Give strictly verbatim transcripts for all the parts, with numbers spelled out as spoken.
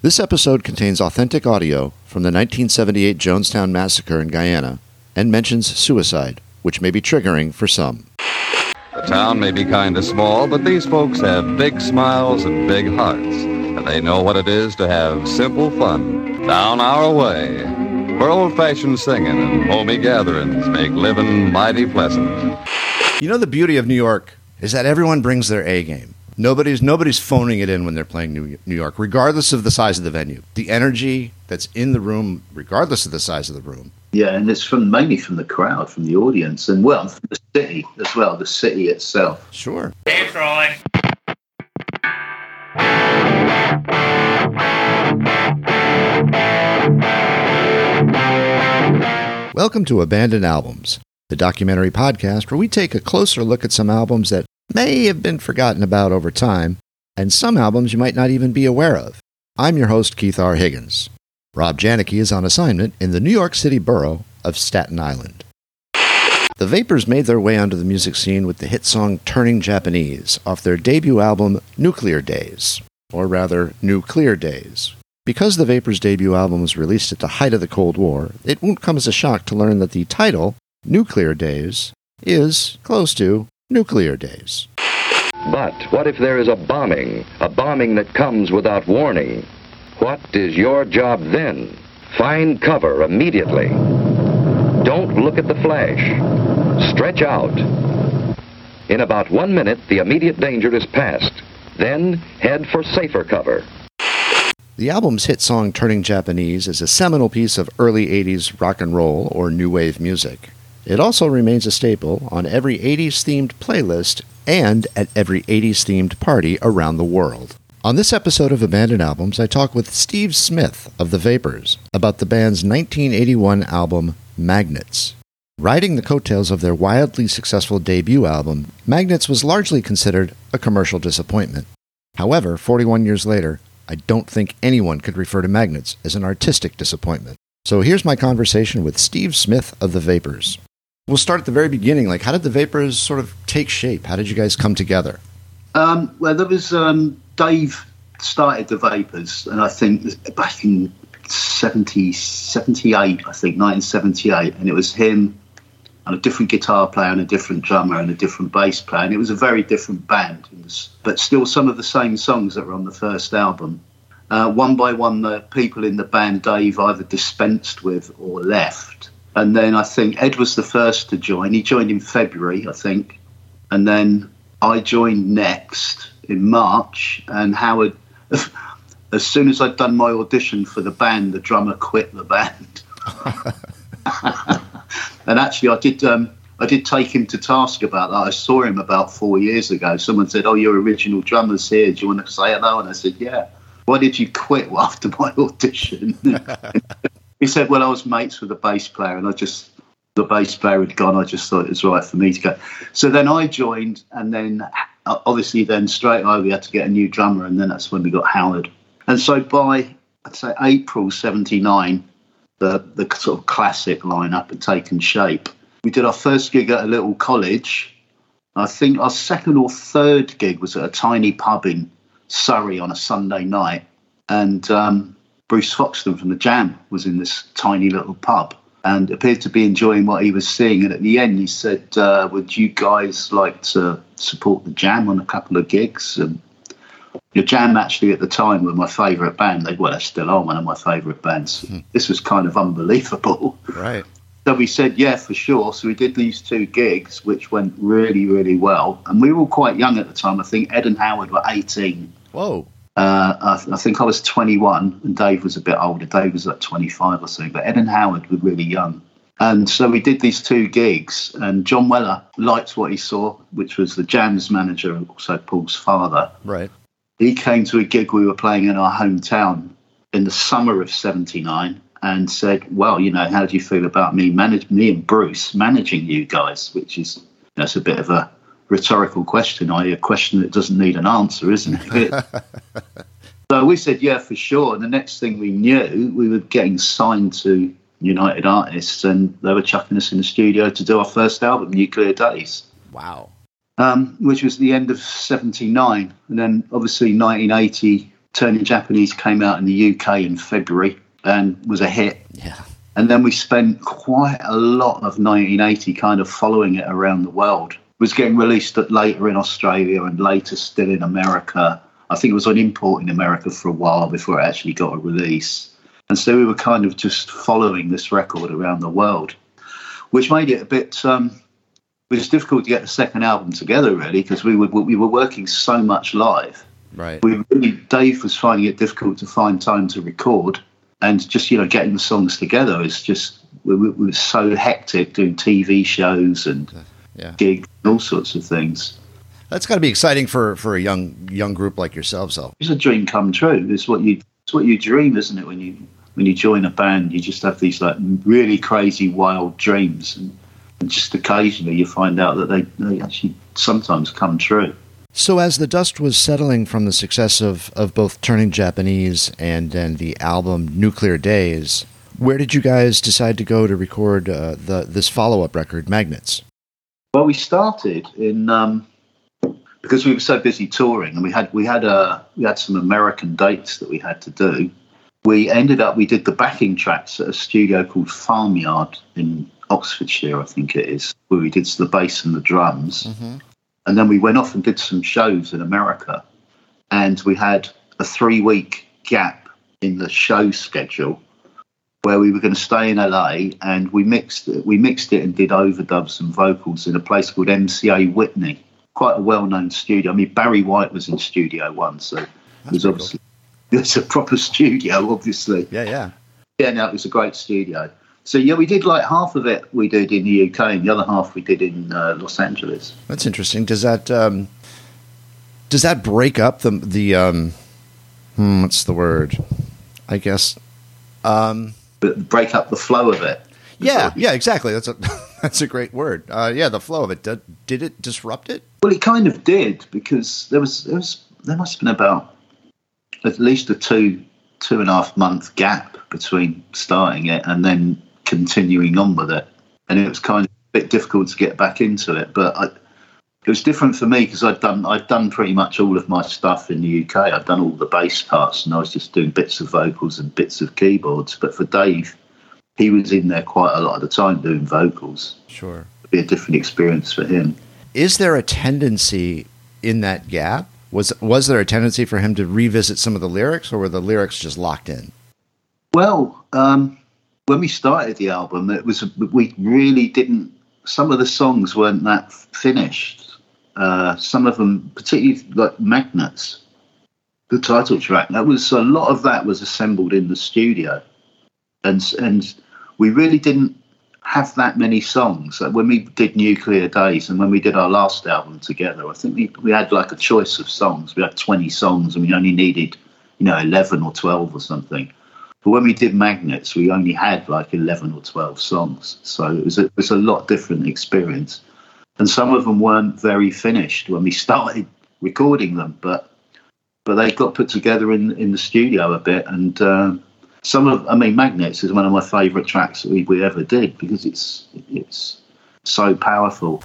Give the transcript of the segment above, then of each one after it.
This episode contains authentic audio from the nineteen seventy-eight Jonestown Massacre in Guyana and mentions suicide, which may be triggering for some. The town may be kind of small, but these folks have big smiles and big hearts, and they know what it is to have simple fun down our way, where old-fashioned singing and homey gatherings make living mighty pleasant. You know, the beauty of New York is that everyone brings their A game. Nobody's nobody's phoning it in when they're playing New New York, regardless of the size of the venue. The energy that's in the room, regardless of the size of the room. Yeah, and it's from mainly from the crowd, from the audience, and well, from the city as well, the city itself. Sure. It's rolling. Welcome to Abandoned Albums, the documentary podcast where we take a closer look at some albums that may have been forgotten about over time, and some albums you might not even be aware of. I'm your host, Keith R. Higgins. Rob Janicki is on assignment in the New York City borough of Staten Island. The Vapors made their way onto the music scene with the hit song Turning Japanese off their debut album Nuclear Days, or rather, Nuclear Days. Because the Vapors' debut album was released at the height of the Cold War, it won't come as a shock to learn that the title, Nuclear Days, is close to Nuclear Days. But what if there is a bombing, a bombing that comes without warning? What is your job then? Find cover immediately. Don't look at the flash. Stretch out. In about one minute, the immediate danger is past. Then head for safer cover. The album's hit song Turning Japanese is a seminal piece of early eighties rock and roll or new wave music. It also remains a staple on every eighties-themed playlist and at every eighties-themed party around the world. On this episode of Abandoned Albums, I talk with Steve Smith of The Vapors about the band's nineteen eighty-one album, Magnets. Riding the coattails of their wildly successful debut album, Magnets was largely considered a commercial disappointment. However, forty-one years later, I don't think anyone could refer to Magnets as an artistic disappointment. So here's my conversation with Steve Smith of The Vapors. We'll start at the very beginning. Like, how did the Vapors sort of take shape? How did you guys come together? Um, well, there was um, Dave started the Vapors, and I think back in seventy, seventy-eight, I think, nineteen seventy-eight, and it was him and a different guitar player and a different drummer and a different bass player, and it was a very different band, but still some of the same songs that were on the first album. Uh, one by one, the people in the band Dave either dispensed with or left. And then I think Ed was the first to join. He joined in February, I think. And then I joined next in March. And Howard, as soon as I'd done my audition for the band, the drummer quit the band. And actually, I did um, I did take him to task about that. I saw him about four years ago. Someone said, "Oh, your original drummer's here. Do you want to say hello?" And I said, "Yeah." "Why did you quit after my audition?" He said, "Well, I was mates with the bass player, and I just, the bass player had gone. I just thought it was right for me to go." So then I joined, and then obviously then straight away we had to get a new drummer, and then that's when we got Howard. And so by, I'd say, April seventy-nine, the, the sort of classic lineup had taken shape. We did our first gig at a little college. I think our second or third gig was at a tiny pub in Surrey on a Sunday night, and um, Bruce Foxton from the Jam was in this tiny little pub and appeared to be enjoying what he was seeing. And at the end, he said, uh, "Would you guys like to support the Jam on a couple of gigs?" And the Jam actually at the time were my favourite band. They well, they still are one of my favourite bands. Hmm. This was kind of unbelievable. Right. So we said, yeah, for sure. So we did these two gigs, which went really, really well. And we were all quite young at the time. I think Ed and Howard were eighteen. Whoa. Uh, I, th- I think I was twenty-one and Dave was a bit older. Dave was like twenty-five or so, but Ed and Howard were really young. And so we did these two gigs, and John Weller liked what he saw, which was the Jam's manager and also Paul's father. Right. He came to a gig we were playing in our hometown in the summer of seventy-nine and said, "Well, you know, how do you feel about me manage me and Bruce managing you guys?" Which is, that's a bit of a rhetorical question, i.e. a question that doesn't need an answer, isn't it? So we said, yeah, for sure. And the next thing we knew, we were getting signed to United Artists, and they were chucking us in the studio to do our first album, Nuclear Days. Wow. Um, which was the end of seventy-nine. And then obviously nineteen eighty Turning Japanese came out in the U K in February and was a hit. Yeah. And then we spent quite a lot of nineteen eighty kind of following it around the world. It was getting released later in Australia and later still in America. I think it was on import in America for a while before it actually got a release. And so we were kind of just following this record around the world, which made it a bit... Um, it was difficult to get the second album together, really, because we were, we were working so much live. Right. We really, Dave was finding it difficult to find time to record, and just, you know, getting the songs together is just, we, we were so hectic doing T V shows and yeah. gigs and all sorts of things. That's got to be exciting for, for a young young group like yourselves, though. It's a dream come true. It's what you it's what you dream, isn't it? When you when you join a band, you just have these like really crazy, wild dreams, and, and just occasionally you find out that they, they actually sometimes come true. So as the dust was settling from the success of, of both Turning Japanese and then the album Nuclear Days, where did you guys decide to go to record uh, the this follow-up record, Magnets? Well, we started in um, because we were so busy touring, and we had we had uh, we had some American dates that we had to do. We ended up we did the backing tracks at a studio called Farmyard in Oxfordshire, I think it is, where we did the bass and the drums. Mm-hmm. And then we went off and did some shows in America, and we had a three-week gap in the show schedule where we were going to stay in L A, and we mixed it. We mixed it and did overdubs and vocals in a place called M C A Whitney, quite a well-known studio. I mean, Barry White was in Studio One, so That's it was obviously cool. It's a proper studio, obviously. Yeah, yeah, yeah. No, it was a great studio. So yeah, we did like half of it we did in the U K, and the other half we did in uh, Los Angeles. That's interesting. Does that um, does that break up the the um, hmm, what's the word? I guess. Um, but break up the flow of it. Yeah, yeah, exactly. That's a that's a great word. Uh, yeah, the flow of it. Did, did it disrupt it? Well, it kind of did, because there was there was there must have been about at least a two two and a half month gap between starting it and then continuing on with it, and it was kind of a bit difficult to get back into it. But I, it was different for me because I'd done I'd done pretty much all of my stuff in the U K. I'd done all the bass parts, and I was just doing bits of vocals and bits of keyboards. But for Dave, he was in there quite a lot of the time doing vocals. Sure, it'd be a different experience for him. Is there a tendency in that gap? Was was there a tendency for him to revisit some of the lyrics, or were the lyrics just locked in? Well, um, when we started the album, it was we really didn't. Some of the songs weren't that finished. Uh, some of them, particularly like Magnets, the title track, that was a lot of that was assembled in the studio, and and we really didn't have that many songs. When we did Nuclear Days and when we did our last album together, I think we we had like a choice of songs. We had twenty songs, and we only needed, you know, eleven or twelve or something. But when we did Magnets, we only had like eleven or twelve songs. So it was a, it was a lot different experience. And some of them weren't very finished when we started recording them, but but they got put together in, in the studio a bit. And um, some of, I mean, Magnets is one of my favourite tracks that we, we ever did, because it's it's so powerful.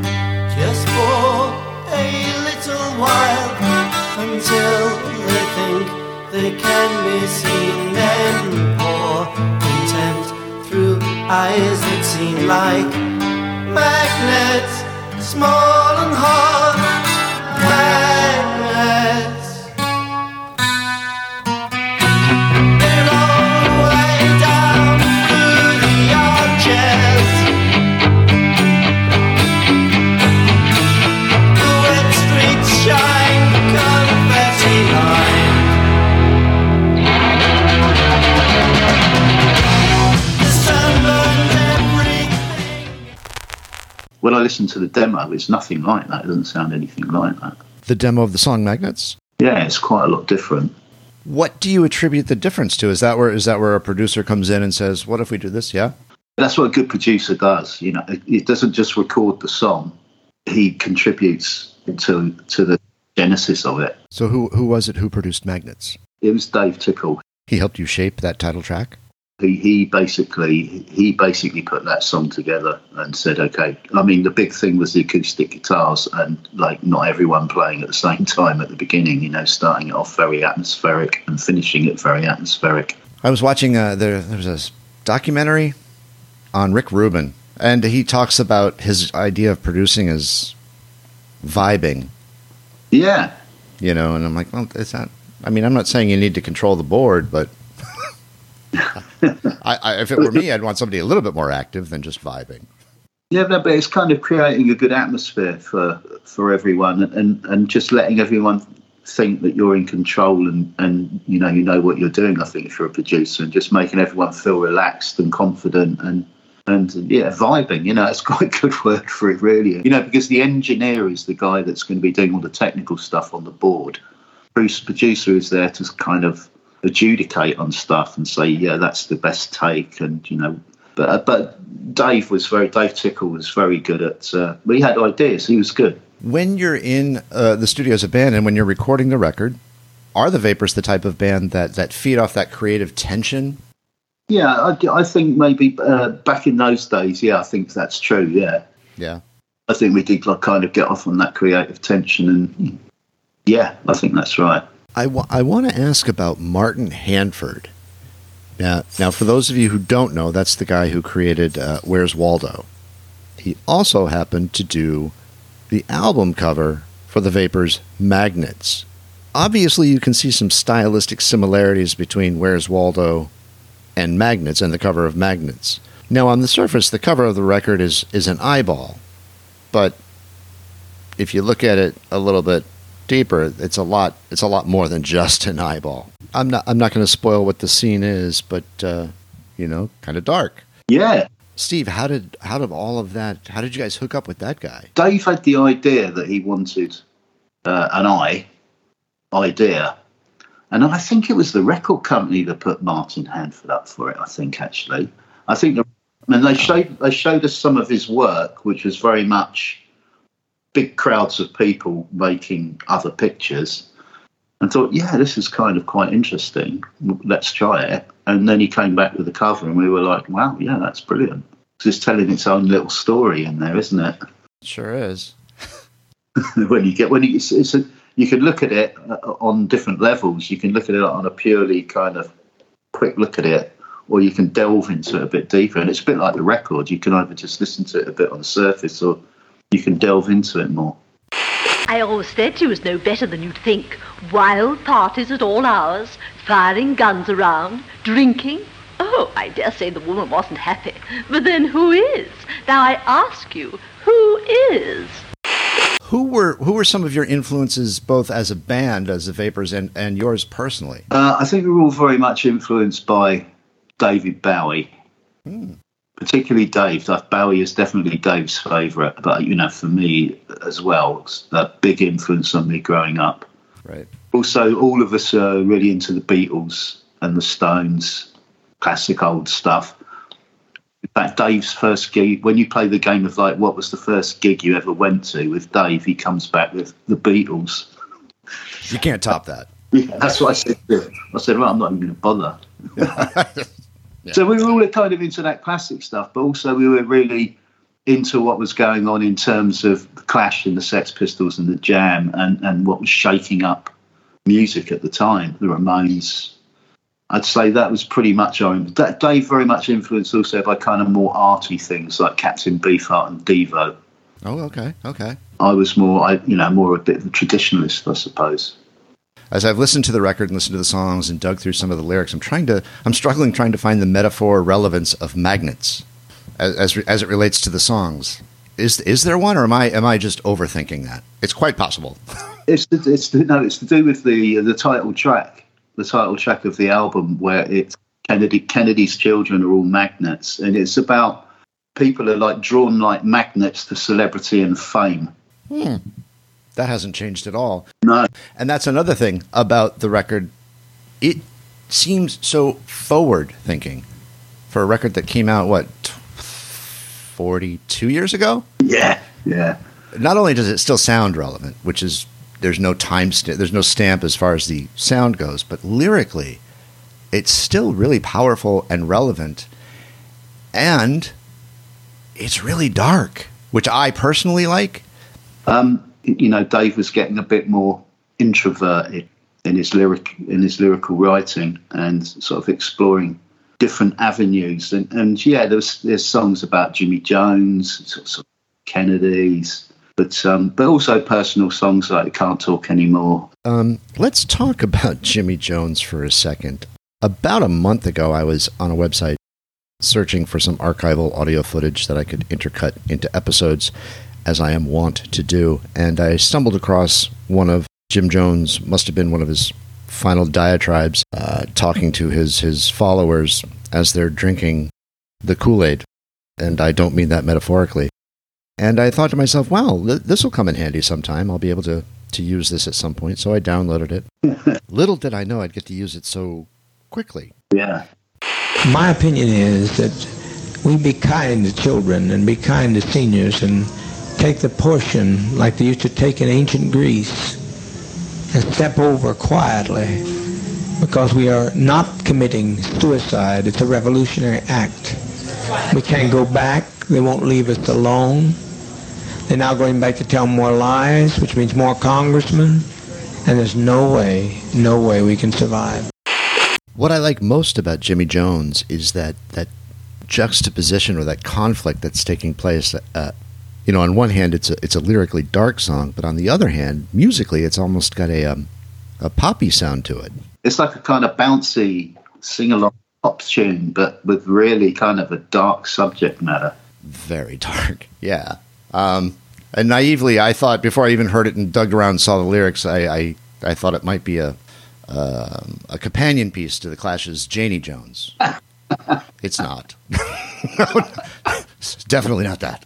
Until they think they can be seen, then pour contempt through eyes that seem like magnets, small and hard magnets. They roll way down through the arches. The wet streets shine confetti line. The sun burns everything. When I listen to the demo, it's nothing like that. It doesn't sound anything like that. The demo of the song Magnets? Yeah, it's quite a lot different. What do you attribute the difference to? Is that where is that where a producer comes in and says, what if we do this? Yeah? That's what a good producer does. You know, it, it doesn't just record the song; he contributes to to the genesis of it. So who who was it who produced Magnets? It was Dave Tickle. He helped you shape that title track? He he basically he basically put that song together and said, okay. I mean, the big thing was the acoustic guitars and like not everyone playing at the same time at the beginning. You know, starting it off very atmospheric and finishing it very atmospheric. I was watching uh, there. There was a documentary on Rick Rubin, and he talks about his idea of producing as vibing. Yeah, You know, and I'm like, well, it's not. I mean, I'm not saying you need to control the board, but I, I, if it were me, I'd want somebody a little bit more active than just vibing. yeah, no, but it's kind of creating a good atmosphere for for everyone, and and just letting everyone think that you're in control and and you know you know what you're doing. I think if you're a producer, and just making everyone feel relaxed and confident and. And yeah, vibing, you know, it's quite a good word for it, really. You know, because the engineer is the guy that's going to be doing all the technical stuff on the board. Bruce, producer, is there to kind of adjudicate on stuff and say, yeah, that's the best take. And, you know, but uh, but Dave was very, Dave Tickle was very good at, uh, he had ideas, he was good. When you're in uh, the studio as a band and when you're recording the record, are the Vapors the type of band that, that feed off that creative tension? Yeah, I, I think maybe uh, back in those days, yeah, I think that's true, yeah. Yeah. I think we did like, kind of get off on that creative tension, and yeah, I think that's right. I, wa- I want to ask about Martin Handford. Now, now, for those of you who don't know, that's the guy who created uh, Where's Waldo. He also happened to do the album cover for the Vapors' Magnets. Obviously, you can see some stylistic similarities between Where's Waldo and Magnets and the cover of Magnets. Now, on the surface, the cover of the record is, is an eyeball. But if you look at it a little bit deeper, it's a lot it's a lot more than just an eyeball. I'm not I'm not going to spoil what the scene is, but uh, you know, kind of dark. Yeah. Steve, how did how did all of that how did you guys hook up with that guy? Dave had the idea that he wanted uh, an eye idea. And I think it was the record company that put Martin Handford up for it, I think, actually. I think, the, I mean, they showed, they showed us some of his work, which was very much big crowds of people making other pictures. And thought, yeah, this is kind of quite interesting. Let's try it. And then he came back with the cover, and we were like, wow, yeah, that's brilliant. It's just telling its own little story in there, isn't it? Sure is. when you get, when you, it's, it's a, you can look at it on different levels. You can look at it on a purely kind of quick look at it, or you can delve into it a bit deeper. And it's a bit like the record. You can either just listen to it a bit on the surface, or you can delve into it more. I always said she was no better than you'd think. Wild parties at all hours, firing guns around, drinking. Oh, I dare say the woman wasn't happy. But then who is? Now I ask you, who is? Who were who were some of your influences, both as a band, as the Vapors, and, and yours personally? Uh, I think we were all very much influenced by David Bowie, hmm. particularly Dave. Bowie is definitely Dave's favourite, but you know, for me as well, it's a big influence on me growing up. Right. Also, all of us are really into the Beatles and the Stones, classic old stuff. In fact, Dave's first gig, when you play the game of like, what was the first gig you ever went to with Dave, he comes back with the Beatles. You can't top that. Yeah, that's what I said to him. I said, well, I'm not even going to bother. yeah. So we were all kind of into that classic stuff, but also we were really into what was going on in terms of the Clash and the Sex Pistols and the Jam, and, and what was shaking up music at the time, the Ramones. I'd say that was pretty much our. That Dave very much influenced also by kind of more arty things like Captain Beefheart and Devo. Oh, okay, okay. I was more, I you know, more a bit of a traditionalist, I suppose. As I've listened to the record and listened to the songs and dug through some of the lyrics, I'm trying to, I'm struggling trying to find the metaphor relevance of magnets as as, as it relates to the songs. Is is there one, or am I am I just overthinking that? It's quite possible. It's to, it's to, no, it's to do with the the title track, the title track of the album, where it's Kennedy Kennedy's children are all magnets, and it's about people are like drawn like magnets to celebrity and fame. Hmm. That hasn't changed at all. No. And that's another thing about the record. It seems so forward-thinking for a record that came out, what, forty-two years ago? Yeah, yeah. Not only does it still sound relevant, which is, there's no time, st- there's no stamp as far as the sound goes, but lyrically, it's still really powerful and relevant. And it's really dark, which I personally like. Um, you know, Dave was getting a bit more introverted in his lyric in his lyrical writing and sort of exploring different avenues. And, and yeah, there's there's songs about Jimmy Jones, sort of, sort of Kennedy's, but um, but also personal songs like "Can't Talk Anymore." Um, let's talk about Jimmy Jones for a second. About a month ago, I was on a website searching for some archival audio footage that I could intercut into episodes, as I am wont to do, and I stumbled across one of Jim Jones, must have been one of his final diatribes, uh, talking to his, his followers as they're drinking the Kool-Aid, and I don't mean that metaphorically. And I thought to myself, wow, th- this will come in handy sometime. I'll be able to, to use this at some point, so I downloaded it. Little did I know I'd get to use it so quickly. Yeah. My opinion is that we be kind to children and be kind to seniors and take the portion like they used to take in ancient Greece and step over quietly, because we are not committing suicide. It's a revolutionary act. We can't go back. They won't leave us alone. They're now going back to tell more lies, which means more congressmen, and there's no way, no way we can survive. What I like most about Jimmy Jones is that, that juxtaposition or that conflict that's taking place. Uh, you know, on one hand, it's a, it's a lyrically dark song, but on the other hand, musically, it's almost got a um, a poppy sound to it. It's like a kind of bouncy sing-along pop tune, but with really kind of a dark subject matter. Very dark, yeah. Um, and naively, I thought, before I even heard it and dug around and saw the lyrics, I, I, I thought it might be a um, a companion piece to the Clash's Janie Jones. It's not. It's definitely not that.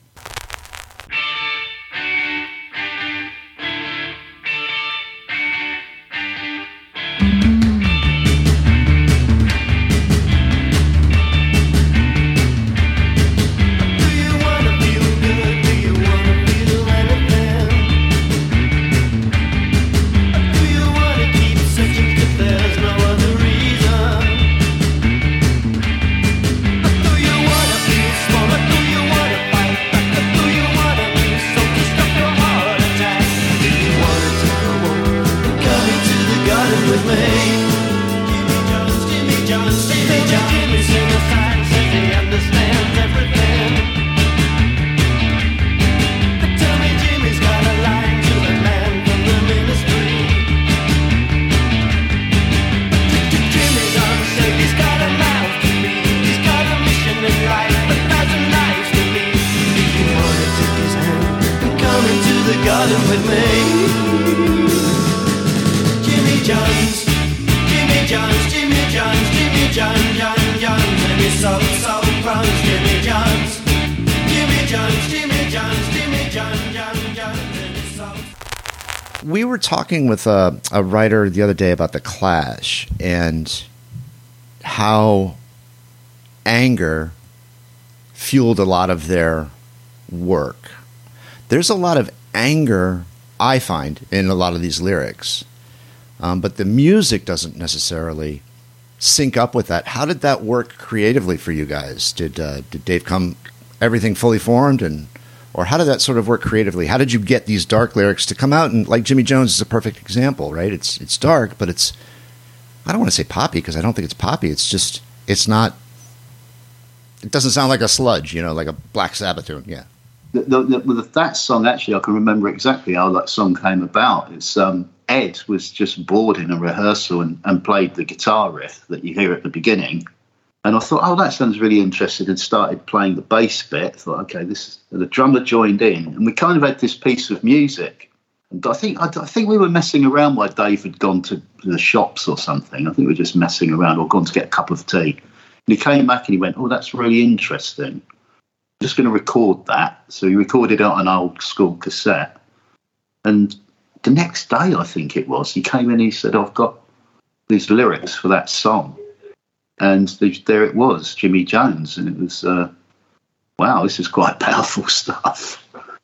We were talking with a, a writer the other day about the Clash and how anger fueled a lot of their work. There's a lot of anger, I find, in a lot of these lyrics, um, but the music doesn't necessarily sync up with that. How did that work creatively for you guys? Did uh, did Dave come everything fully formed, and Or how did that sort of work creatively? How did you get these dark lyrics to come out? And like Jimmy Jones is a perfect example, right? It's it's dark, but it's, I don't want to say poppy because I don't think it's poppy. It's just, it's not, it doesn't sound like a sludge, you know, like a Black Sabbath tune. Yeah. The, the, the, with that song, actually, I can remember exactly how that song came about. It's um, Ed was just bored in a rehearsal and, and played the guitar riff that you hear at the beginning. And I thought, oh, that sounds really interesting, and started playing the bass bit. I thought, okay, this is, the drummer joined in, and we kind of had this piece of music. And I think I, I think we were messing around while Dave had gone to the shops or something. I think we were just messing around or gone to get a cup of tea. And he came back and he went, oh, that's really interesting. I'm just going to record that. So he recorded it on an old school cassette. And the next day, I think it was, he came in and he said, I've got these lyrics for that song. And there it was, Jimmy Jones. And it was, uh, wow, this is quite powerful stuff.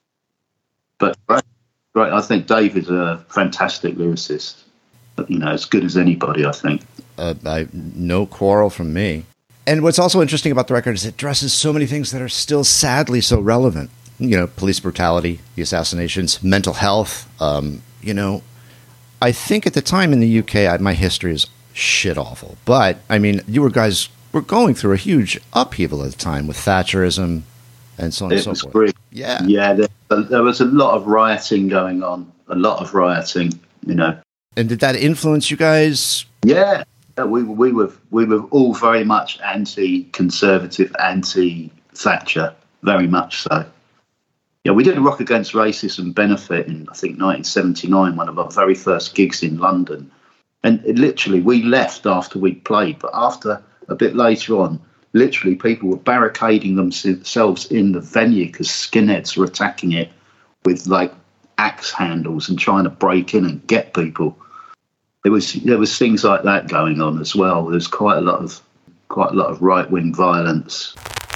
But right, right, I think Dave is a fantastic lyricist. You know, as good as anybody, I think. Uh, I, no quarrel from me. And what's also interesting about the record is it addresses so many things that are still sadly so relevant. You know, police brutality, the assassinations, mental health. Um, you know, I think at the time in the U K, I, my history is shit awful. But, I mean, you were guys were going through a huge upheaval at the time with Thatcherism and so on it and so was forth. Great. Yeah. Yeah, there, there was a lot of rioting going on, a lot of rioting, you know. And did that influence you guys? Yeah. We, we, were, we were all very much anti-conservative, anti-Thatcher, very much so. Yeah, we did a Rock Against Racism benefit in, I think, nineteen seventy-nine, one of our very first gigs in London. And it literally, we left after we'd played, but after a bit later on, literally people were barricading themselves in the venue because skinheads were attacking it with like axe handles and trying to break in and get people. There was there was things like that going on as well. There's quite a lot of quite a lot of right wing violence.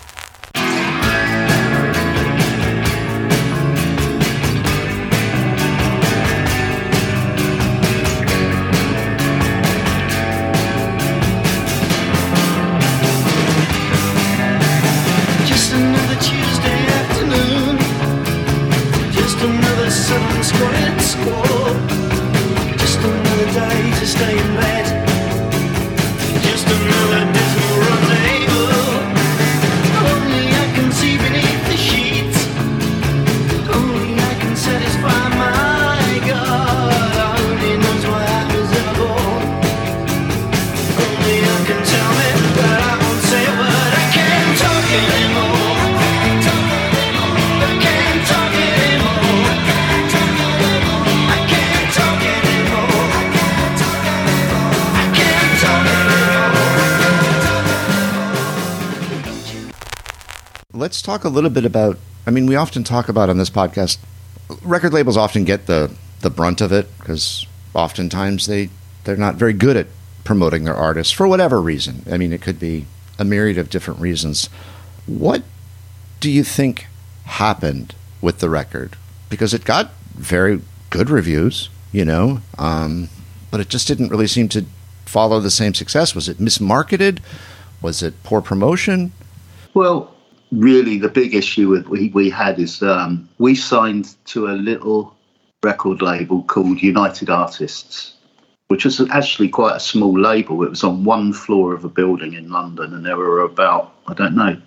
Let's talk a little bit about, I mean, we often talk about on this podcast, record labels often get the, the brunt of it because oftentimes they, they're not very good at promoting their artists for whatever reason. I mean, it could be a myriad of different reasons. What do you think happened with the record? Because it got very good reviews, you know, um, but it just didn't really seem to follow the same success. Was it mismarketed? Was it poor promotion? Well, really, the big issue with we, we had is um, we signed to a little record label called United Artists, which was actually quite a small label. It was on one floor of a building in London, and there were about, I don't know,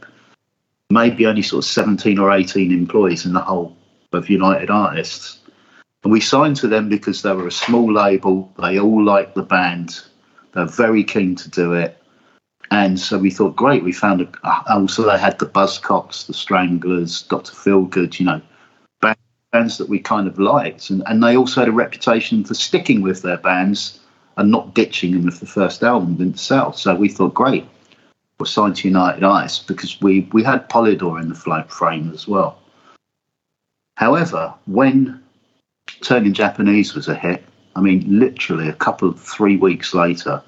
maybe only sort of seventeen or eighteen employees in the whole of United Artists. And we signed to them because they were a small label. They all liked the band. They're very keen to do it. And so we thought, great, we found a, uh, also they had the Buzzcocks, the Stranglers, Doctor Feelgood, you know, bands that we kind of liked. And, and they also had a reputation for sticking with their bands and not ditching them if the first album didn't sell. So we thought, great, we're signed to United Artists because we, we had Polydor in the frame as well. However, when Turning Japanese was a hit, I mean, literally a couple of three weeks later,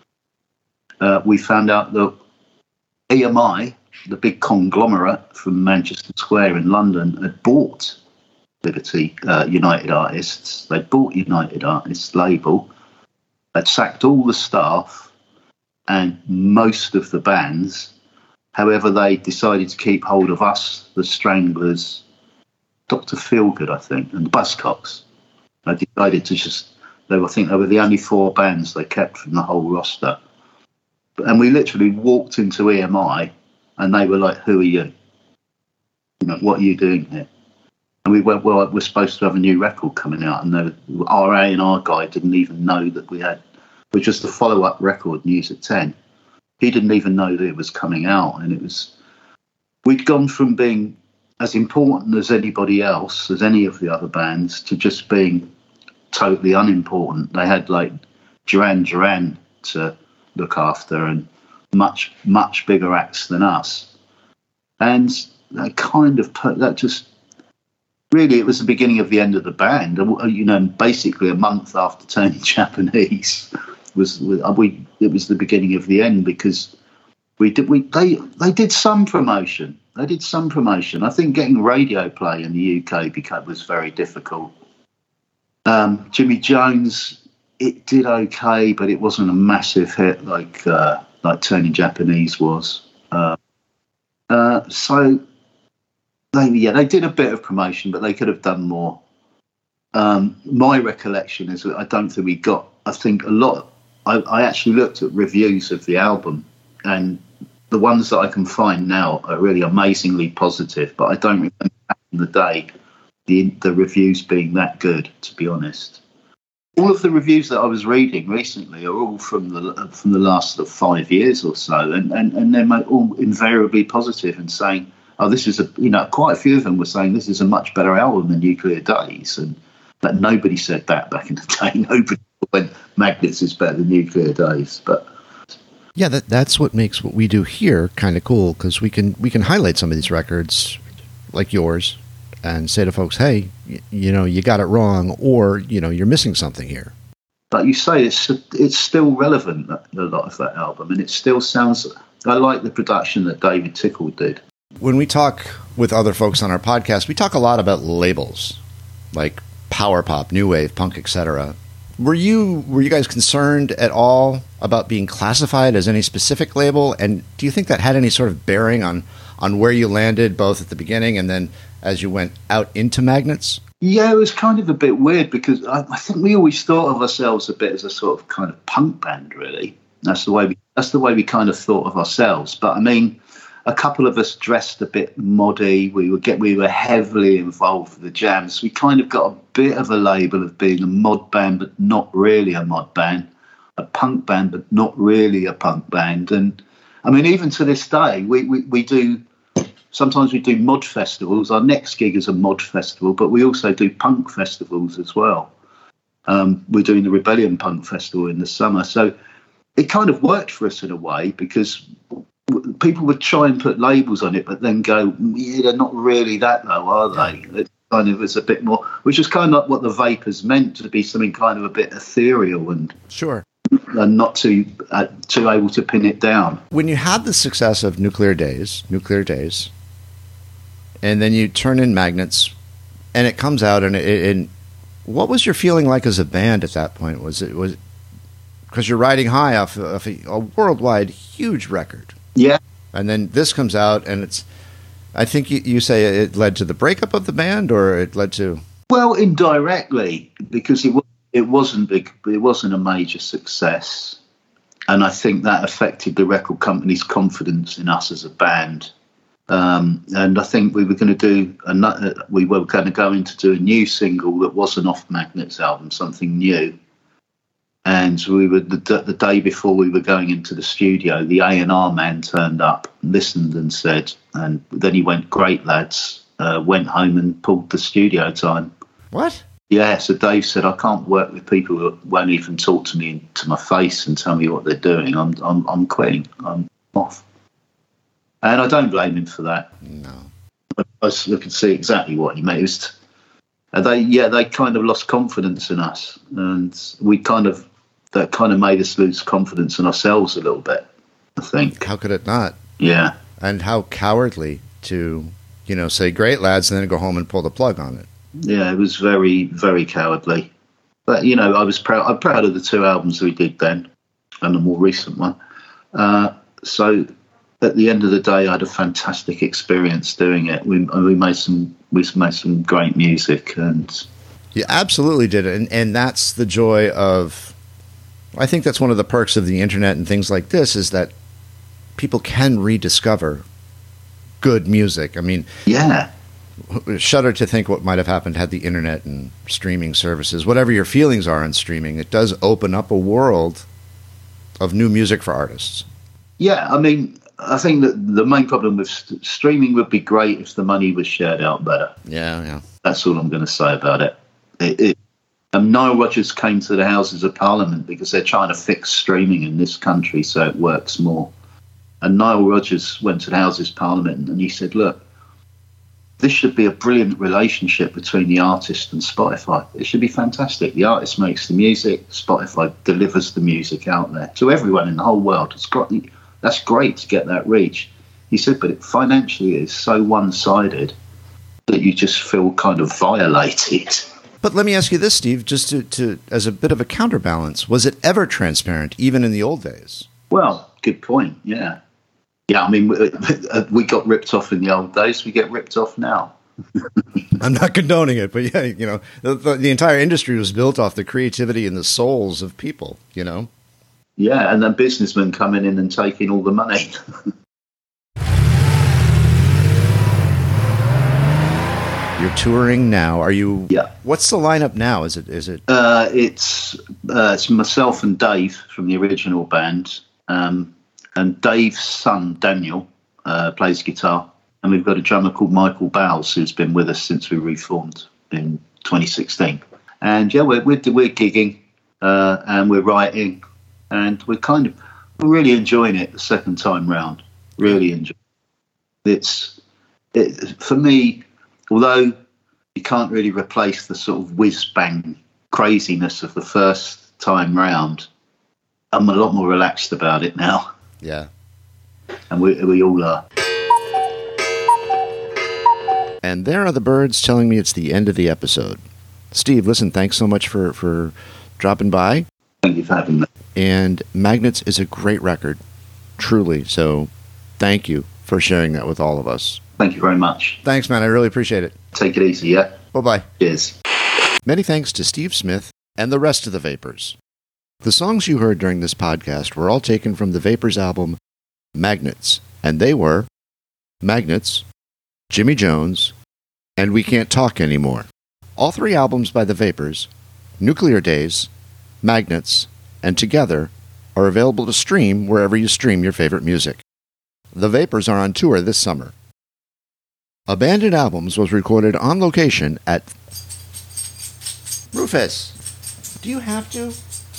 Uh, we found out that E M I, the big conglomerate from Manchester Square in London, had bought Liberty uh, United Artists. They bought United Artists label. They'd sacked all the staff and most of the bands. However, they decided to keep hold of us, the Stranglers, Doctor Feelgood, I think, and the Buzzcocks. They decided to just, they were, I think they were the only four bands they kept from the whole roster. And we literally walked into E M I and they were like, who are you? You know, what are you doing here? And we went, well, we're supposed to have a new record coming out. And the, our A and R guy didn't even know that we had, which was the follow-up record, News at ten. He didn't even know that it was coming out. And it was, we'd gone from being as important as anybody else, as any of the other bands, to just being totally unimportant. They had like Duran Duran to look after and much, much bigger acts than us. And that kind of, that just, really, it was the beginning of the end of the band. You know, basically a month after turning Japanese was, we, it was the beginning of the end because we did, we, they, they did some promotion. They did some promotion. I think getting radio play in the U K became, was very difficult. Um, Jimmy Jones, it did okay, but it wasn't a massive hit like uh, like Turning Japanese was. Uh, uh, so, they, yeah, they did a bit of promotion, but they could have done more. Um, my recollection is that I don't think we got, I think a lot, I, I actually looked at reviews of the album, and the ones that I can find now are really amazingly positive, but I don't remember back in the day the the reviews being that good, to be honest. All of the reviews that I was reading recently are all from the from the last sort of five years or so, and, and, and they're all invariably positive and saying, oh, this is a, you know, quite a few of them were saying this is a much better album than Nuclear Days, and but nobody said that back in the day. Nobody went, Magnets is better than Nuclear Days, but... Yeah, that that's what makes what we do here kind of cool, because we can we can highlight some of these records like yours and say to folks, hey, y- you know, you got it wrong, or, you know, you're missing something here. But you say it's it's still relevant, a lot of that album, and it still sounds, I like the production that David Tickle did. When we talk with other folks on our podcast, we talk a lot about labels like power pop, new wave, punk, et cetera. Were you were you guys concerned at all about being classified as any specific label? And do you think that had any sort of bearing on, on where you landed, both at the beginning and then as you went out into Magnets? Yeah, it was kind of a bit weird because I, I think we always thought of ourselves a bit as a sort of kind of punk band, really. That's the way we that's the way we kind of thought of ourselves. But I mean, a couple of us dressed a bit moddy. We were get we were heavily involved with the jams. We kind of got a bit of a label of being a mod band, but not really a mod band, a punk band, but not really a punk band. And I mean, even to this day, we we, we do sometimes we do mod festivals. Our next gig is a mod festival, but we also do punk festivals as well. Um, we're doing the Rebellion Punk Festival in the summer, so it kind of worked for us in a way because people would try and put labels on it, but then go, yeah, they're not really that though, are they? It kind of was a bit more, which is kind of like what the Vapors meant to be, something kind of a bit ethereal and sure, and not too uh, too able to pin it down. When you had the success of Nuclear Days, Nuclear Days, and then you turn in Magnets, and it comes out, and it, and what was your feeling like as a band at that point? Was it was because you're riding high off, off a, a worldwide huge record? Yeah. And then this comes out, and it's, I think you, you say it led to the breakup of the band, or it led to... Well, indirectly, because it, it wasn't big, it wasn't a major success. And I think that affected the record company's confidence in us as a band. Um, and I think we were going to do, another, we were going to go in to do a new single that wasn't off Magnets' album, something new. And we were the, the day before we were going into the studio, the A and R man turned up, listened and said, and then he went, great lads, uh, went home and pulled the studio time. What? Yeah, so Dave said, I can't work with people who won't even talk to me to my face and tell me what they're doing. I'm I'm, I'm quitting. I'm off. And I don't blame him for that. No. I, I could see exactly what he meant. It was, uh, they, yeah, they kind of lost confidence in us. And we kind of, that kind of made us lose confidence in ourselves a little bit, I think. How could it not? Yeah. And how cowardly to, you know, say, great lads, and then go home and pull the plug on it. Yeah, it was very, very cowardly. But, you know, I was proud, I'm proud of the two albums we did then, and the more recent one. Uh, so, at the end of the day, I had a fantastic experience doing it. We we made some we made some great music, and you absolutely did it. And and that's the joy of. I think that's one of the perks of the internet and things like this is that people can rediscover good music. I mean, yeah, shudder to think what might have happened had the internet and streaming services, whatever your feelings are on streaming, it does open up a world of new music for artists. Yeah, I mean, I think that the main problem with st- streaming would be great if the money was shared out better. Yeah, yeah. That's all I'm going to say about it. It, it um, Nile Rodgers came to the Houses of Parliament because they're trying to fix streaming in this country so it works more. And Nile Rodgers went to the Houses of Parliament and he said, look, this should be a brilliant relationship between the artist and Spotify. It should be fantastic. The artist makes the music, Spotify delivers the music out there to everyone in the whole world. It's great. That's great to get that reach. He said, but it financially is so one-sided that you just feel kind of violated. But let me ask you this, Steve, just to, to as a bit of a counterbalance. Was it ever transparent, even in the old days? Well, good point, yeah. Yeah, I mean, we, we got ripped off in the old days. We get ripped off now. I'm not condoning it, but yeah, you know, the, the, the entire industry was built off the creativity and the souls of people, you know? Yeah, and then businessmen coming in and taking all the money. You're touring now. Are you? Yeah. What's the lineup now? Is it? Is it? Uh, it's uh, it's myself and Dave from the original band, um, and Dave's son Daniel uh, plays guitar, and we've got a drummer called Michael Bowles who's been with us since we reformed in twenty sixteen. And yeah, we're we're, we're gigging uh, and we're writing, and we're kind of we're really enjoying it the second time round. Really enjoy it. It's it, for me. Although you can't really replace the sort of whiz-bang craziness of the first time round, I'm a lot more relaxed about it now. Yeah. And we we all are. And there are the birds telling me it's the end of the episode. Steve, listen, thanks so much for, for dropping by. Thank you for having me. And Magnets is a great record, truly. So thank you for sharing that with all of us. Thank you very much. Thanks, man. I really appreciate it. Take it easy, yeah? Bye-bye. Cheers. Many thanks to Steve Smith and the rest of the Vapors. The songs you heard during this podcast were all taken from the Vapors album Magnets, and they were Magnets, Jimmy Jones, and We Can't Talk Anymore. All three albums by the Vapors, Nuclear Days, Magnets, and Together, are available to stream wherever you stream your favorite music. The Vapors are on tour this summer. Abandoned Albums was recorded on location at... Rufus, do you have to?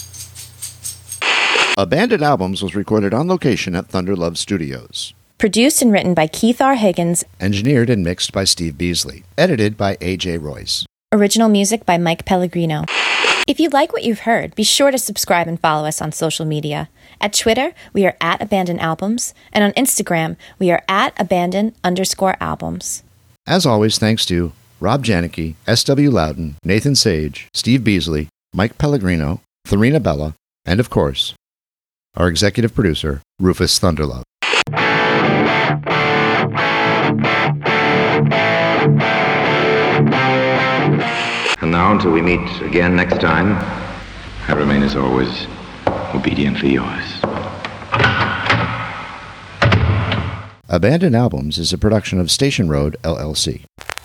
Abandoned Albums was recorded on location at Thunder Love Studios. Produced and written by Keith R. Higgins. Engineered and mixed by Steve Beasley. Edited by A J Royce. Original music by Mike Pellegrino. If you like what you've heard, be sure to subscribe and follow us on social media. At Twitter, we are at Abandoned Albums, and on Instagram, we are at Abandoned underscore albums. As always, thanks to Rob Janicki, S W Loudon, Nathan Sage, Steve Beasley, Mike Pellegrino, Tharina Bella, and of course, our executive producer, Rufus Thunderlove. And now, until we meet again next time, I remain as always obediently yours. Abandoned Albums is a production of Station Road, L L C.